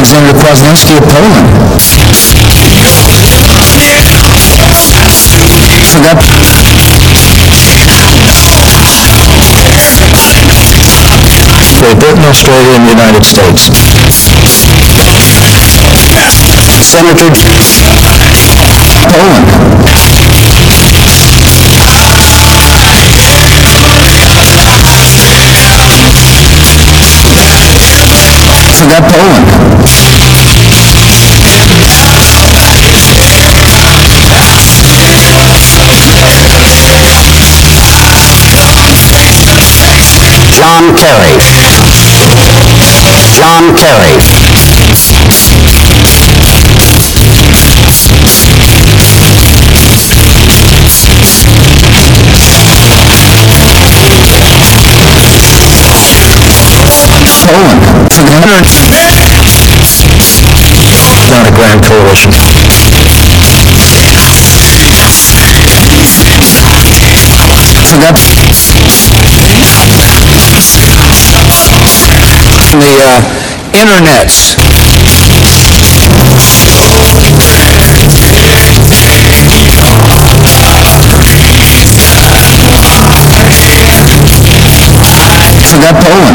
Alexander Kwasniewski of Poland. Forgot Great Britain, Australia, and the United States. Senator Poland. Forgot Poland. John Kerry. John Kerry. Poland. Forgot not a grand coalition. Forgot the internets. Forgot Poland.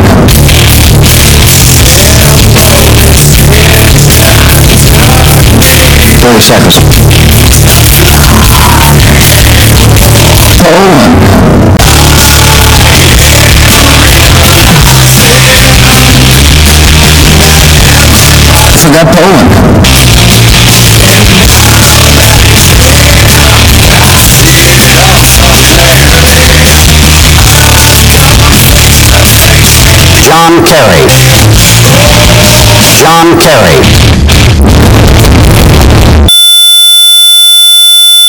30 seconds. Poland. Forgot Poland. John Kerry. John Kerry.